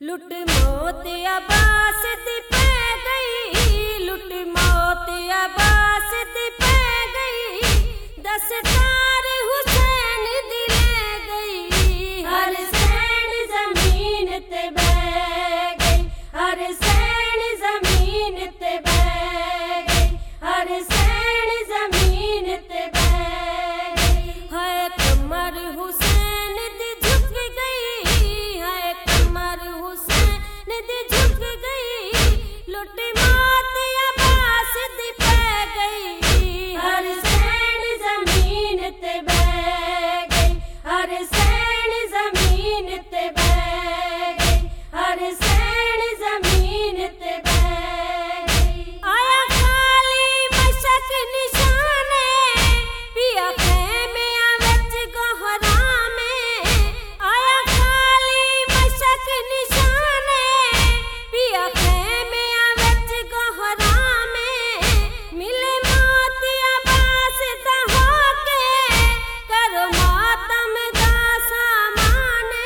लुट मौत अब्बास दी पै गई, लुट मौत अब्बास दी पै गई, दस्तार हुसैन दी ले गई। हर सैन जमीन ते बह गई, हर सैन जमीन ते बह गई, हर सैन जमीन ते बह गई। है कमर हुसैन दी झुक गई, है कमर हुसैन दी झुक गई, लुट मौत अब्बास दी पै गई। हर सैन जमीन ते बह गई, हर सैन जमीन ते बह गई, हर सैन जमीन ते बह गई। आया खाली मशक निशाने, पिया खेमिया विच गोहरा में। आया खाली मशक निशाने, पिया खेमिया विच गोहरा में। मिले मौत अब्बास दा होके, करो मातम दा सामाने।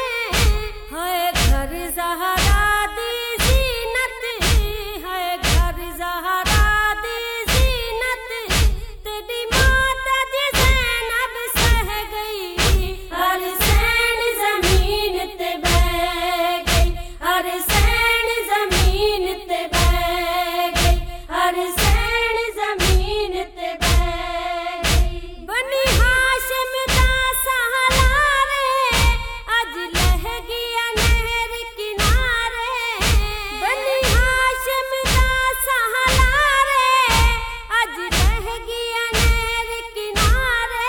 है घर ज़हरा दी ज़ीनत, है घर ज़हरा दी ज़ीनत, तेरी मौत अज ज़ैनब सह गई। हर सैन ज़मीन ते बह गई, हर सैन ज़मीन ते बह गई, हर सैन ज़मीन ते बह गई। बनी हाशिम दा सहलारे, अज लह गया नहर किनारे। बनी हाशिम दा सहलारे, अज लह गया नहर किनारे।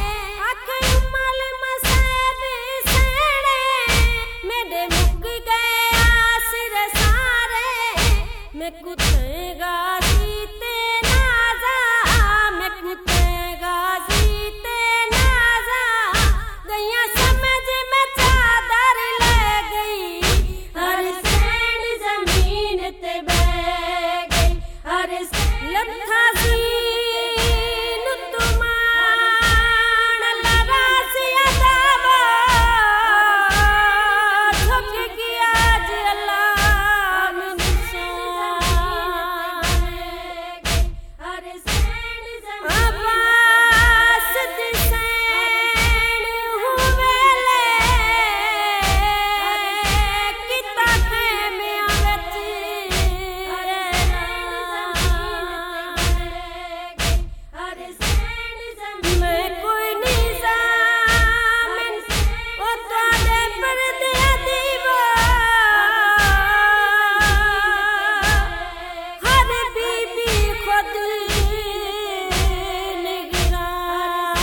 अख उमल मसैब सैने, मेरे मुक गए आसरे सारे। मैं कुत्ते गाजी ते नाजा, मैं कुत्ते गाजी ते नाजा, गैया समझ में चादर ले गई। हर सैन जमीन ते बह गई, हर लथा ज़ीन तुमान लरासिया दावा, झुक गया आज अल्लाह में निशान। हर सैन अब्बास दी सैन हुवेले, किता खेमिया विच हर सैन जमीन। मैं कोई निज़ाम ओ तुहाडे परदिया दीवा, हर बीबी खुद निगरान।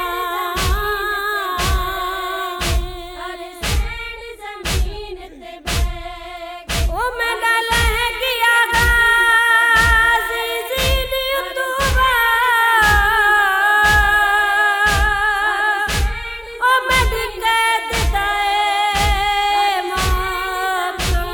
हर सैन जमीन ते बह गई। ओ मेरा लह गया गाज़ी ज़ीन युतुबा, ओ मेरी कैद दाए मातम।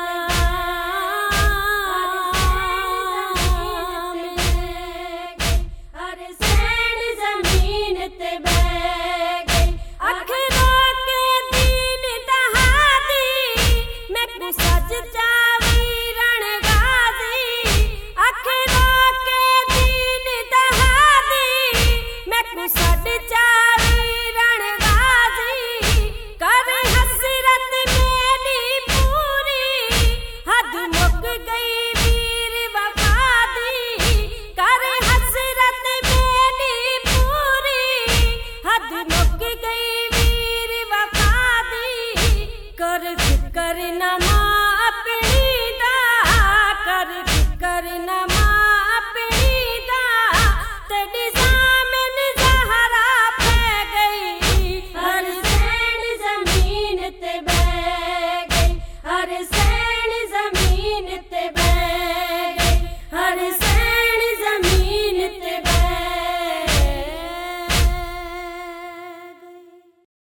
हर सैन जमीन ते बह गई। अख रोके दीन दहादी, मैं को सज चावी रण गाजी। अख रोके दीन दहादी, मैं को सज चावी रण गाजी। कर हसरत मेरी पूरी, हद मुक गई वीर वफा दी। कर हसरत मेरी पूरी, हद मुक गई वीर वफा दी। कर फिकर न